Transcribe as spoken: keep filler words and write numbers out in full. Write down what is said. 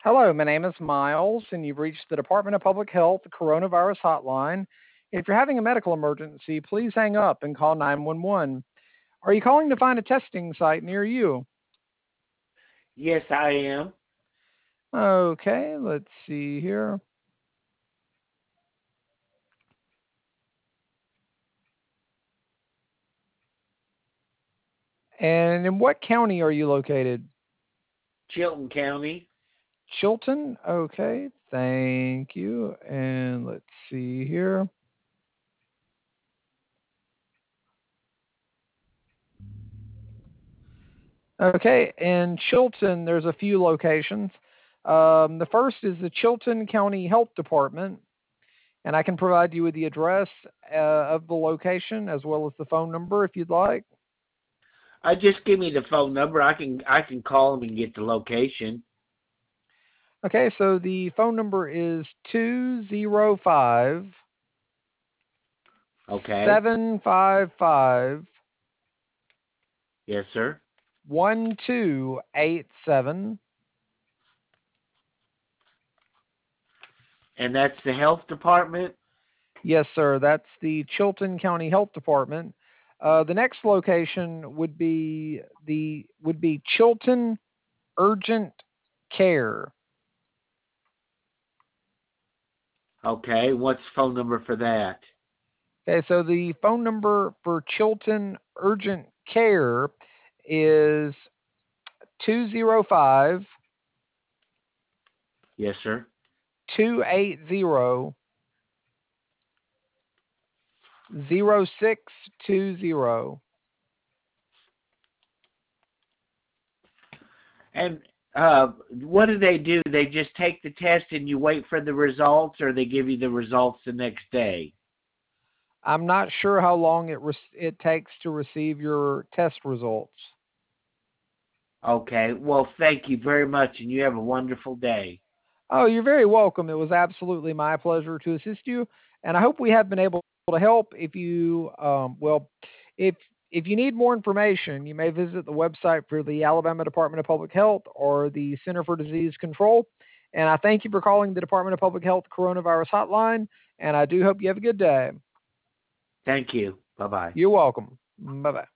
Hello, my name is Miles, and you've reached the Department of Public Health Coronavirus Hotline. If you're having a medical emergency, please hang up and call nine one one. Are you calling to find a testing site near you? Yes, I am. Okay, let's see here. And in what county are you located? Chilton County. Chilton? Okay, thank you. And let's see here. Okay, in Chilton, there's a few locations. Um, the first is the Chilton County Health Department, and I can provide you with the address uh, of the location as well as the phone number if you'd like. Uh, just give me the phone number. I can I can call them and get the location. Okay, so the phone number is two zero five Okay. seven five five Yes, sir. one two eight seven. And that's the health department. Yes, sir, that's the Chilton County Health Department. Uh, the next location would be the would be Chilton Urgent Care. Okay. What's the phone number for that? Okay, so the phone number for Chilton Urgent Care is two zero five Yes, sir. two eight zero zero six two zero. And uh, what do they do? They just take the test and you wait for the results, or they give you the results the next day? I'm not sure how long it re- it takes to receive your test results. Okay. Well, thank you very much, and you have a wonderful day. Oh, you're very welcome. It was absolutely my pleasure to assist you, and I hope we have been able to help. If you, um, well, if if you need more information, you may visit the website for the Alabama Department of Public Health or the Center for Disease Control. And I thank you for calling the Department of Public Health Coronavirus Hotline, and I do hope you have a good day. Thank you. Bye bye. You're welcome. Bye bye.